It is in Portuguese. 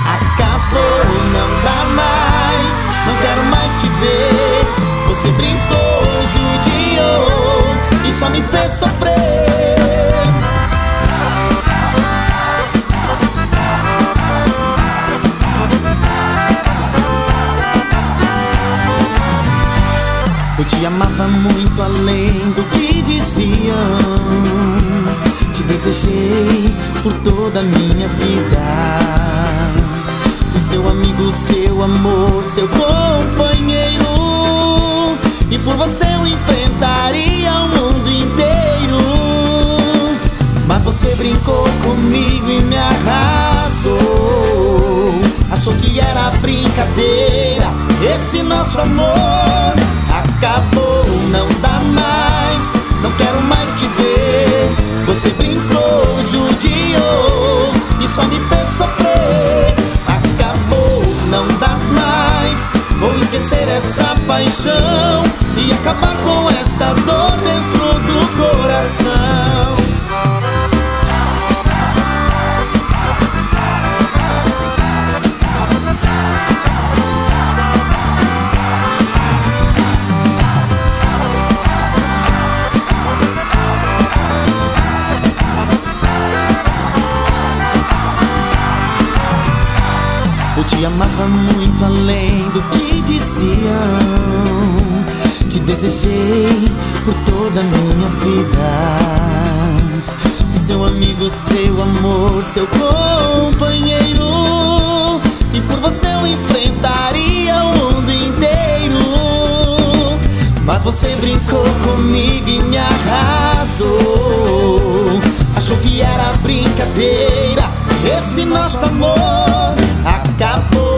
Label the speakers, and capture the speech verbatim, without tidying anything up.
Speaker 1: Acabou, não dá mais, não quero mais te ver. Você brincou, judiou e só me fez sofrer. Eu te amava muito além do que diziam. Te desejei por toda a minha vida. Fui seu amigo, seu amor, seu companheiro. E por você eu enfrentaria o mundo inteiro. Mas você brincou comigo e me arrasou. Achou que era brincadeira esse nosso amor. Acabou, não dá mais, não quero mais te ver. Você brincou, judiou e só me fez sofrer. Acabou, não dá mais, vou esquecer essa paixão e acabar com esta dor dentro do coração. Eu te amava muito além do que diziam. Te desejei por toda a minha vida. Fui seu amigo, seu amor, seu companheiro. E por você eu enfrentaria o mundo inteiro. Mas você brincou comigo e me arrasou. Achou que era brincadeira esse nosso amor. Acabou,